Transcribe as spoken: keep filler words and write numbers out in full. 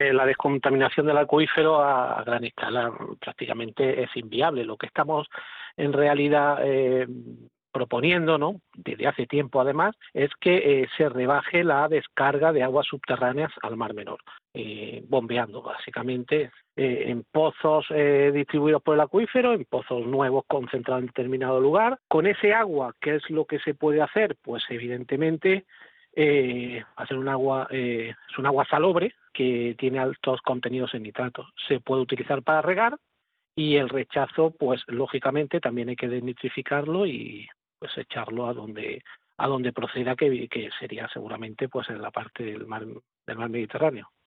Eh, la descontaminación del acuífero a, a gran escala prácticamente es inviable. Lo que estamos en realidad eh, proponiendo, ¿no?, desde hace tiempo además, es que eh, se rebaje la descarga de aguas subterráneas al Mar Menor, eh, bombeando básicamente eh, en pozos eh, distribuidos por el acuífero, en pozos nuevos concentrados en determinado lugar. Con ese agua, ¿qué es lo que se puede hacer? Pues evidentemente eh, hacer un agua, eh, es un agua salobre que tiene altos contenidos en nitratos. Se puede utilizar para regar y el rechazo, pues lógicamente también hay que desnitrificarlo y pues echarlo a donde a donde proceda, que, que sería seguramente pues en la parte del mar del mar Mediterráneo.